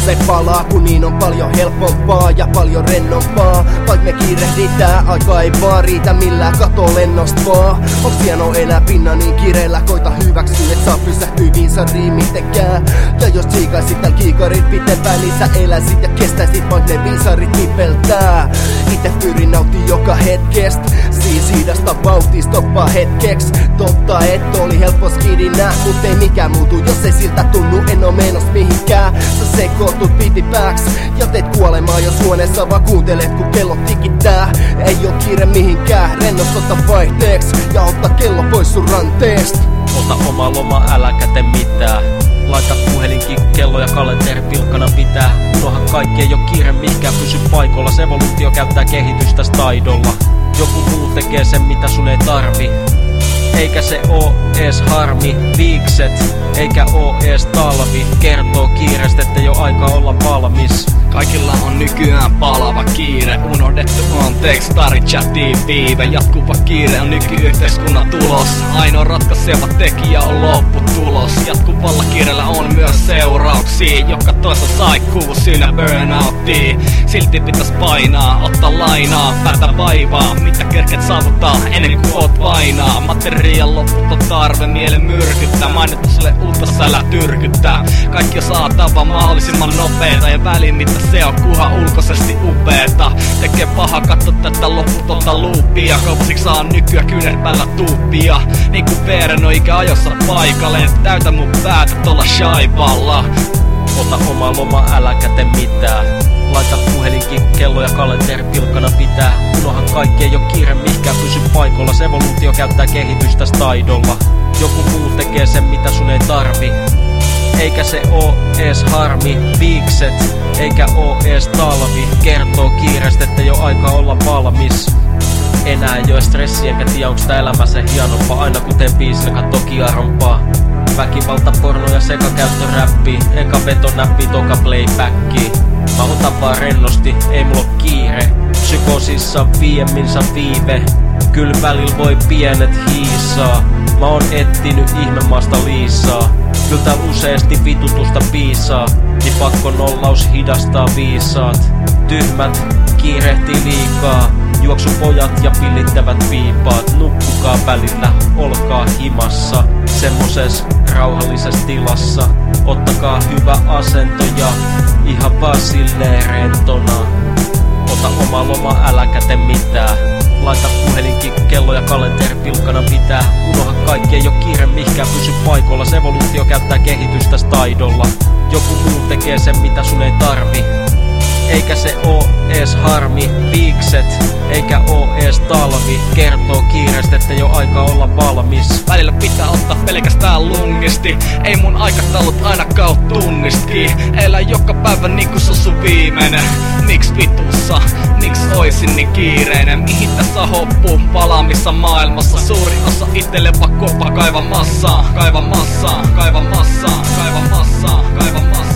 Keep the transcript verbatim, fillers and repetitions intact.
se palaa, kun niin on paljon helpompaa ja paljon rennompaa. Vaik me kiirehditään, aika ei vaan riitä millään katolennosta vaan. Onks hieno elää pinna niin kireellä, koita hyväksyä, et saa pysähtyä viisariin mitenkään. Ja jos tsiikaisit tääl kiikarit pitempään, niin sä eläisit ja kestäisit vaik ne viisarit nipeltää. Ite pyrin nautti joka hetkestä, siis hidasta vauhtia stoppaa hetkeksi. Totta et oli helppo skidinä, mut ei mikään muutu, jos ei siltä tunnu, en oo menos mihinkään. Sä sekootut pitipääks ja teet kuolemaa, jos huoneessa vaan kuuntelet kun kello tikittää. Ei oo kiire mihinkään, rennost ota vaihteeks ja otta kello pois sun ranteest. Ota oma loma, äläkä tee mitään. Laita puhelinkin kello ja kalenteri pilkkana pitää. Unohan kaikki, ei oo kiire mihinkään, pysy paikoilla. Evoluutio käyttää kehitystä taidolla. Joku muu tekee sen mitä sun ei tarvi. Eikä se oo ees harmi, viikset, eikä oo ees talvi. Kertoo kiirestä, ettei oo aika olla valmis. Kaikilla on nykyään palava kiire, unohdettu on tekstari, chatti, viive. Jatkuva kiire on nykyyhteiskunnan tulos. Ainoa ratkaiseva tekijä on lopputulos. Jatkuvalla kiireellä on myös seurauksia, joka toista saikkuu syynä burnouttiin. Silti pitäis painaa, ottaa lainaa, päätä vaivaa. Mitä kerket saavuttaa ennen kuin oot vainaa. Materiaan loputon tarve, mielen myrkyttää. Mainetta sulle uutta sälä tyrkyttää. Kaikki on saatava mahdollisimman nopeeta ja väliin mitä se on kuha ulkoisesti upeeta. Tekee paha katso tätä loputonta loopia. Kaupasiksi saa nykyä kyynärpällä tuuppia. Niinku Veeren on ikä ajossa paikalleen. Täytä mun päätä tolla shaivalla. Ota oma loma, äläkä tee mitään. Laita puhelinkin kello ja kalenteri pilkkana pitää. Unohan kaikki, ei oo kiire mihinkään, pysy paikoilla. Evoluutio käyttää kehitystä taidolla. Joku muu tekee sen mitä sun ei tarvi. Eikä se oo ees harmi, viikset, eikä oo ees talvi. Kertoo kiirestä, ettei oo aika olla valmis. Enää ei oo stressi, enkä tiedä onks tää elämässä hienompaa. Aina kuten biisillä kattoo kiarompaa. Väkivalta, porno ja sekakäyttö räppi. Eka veto näppi, toka playbacki. Mä otan vaan rennosti, ei mulla oo kiire. Psykoosissa viemminsa viive. Kyl välillä voi pienet hiisaa. Mä oon etsinyt ihmemaasta liisaa. Kyl tääl useesti vitutusta piisaa. Niin pakko nollaus hidastaa viisaat. Tyhmät kiirehtii liikaa. Juoksupojat ja pillittävät viipaat. Nukkukaa välillä, olkaa himassa. Semmoses rauhallisessa tilassa. Ottakaa hyvä asento ja ihan vaan silleen rentona. Ota oma loma, äläkä tee mitään. Laita puhelinkin kello ja kalenteri pilkkana pitää. Unoha kaikki, ei oo kiire mihinkään, pysy paikoilla. Evoluutio käyttää kehitystä taidolla. Joku muu tekee sen mitä sun ei tarvi. Eikä se oo ees harmi, viikset, eikä oo ees talvi. Kertoo kiirestä, ettei oo aika olla valmis. Välillä pitää ottaa pelkästään lungisti. Ei mun aikataulut ainakaan oo tunniski. Elää joka päivä niinku se on sun viimeinen. Miks vitussa, miks oisin niin kiireinen? Mihin tässä hoppuu palaamissa maailmassa? Suurin osa itelle vaan kopaa kaiva massaa. Kaiva massaa, kaiva massaa, kaiva massaa, kaiva massaa.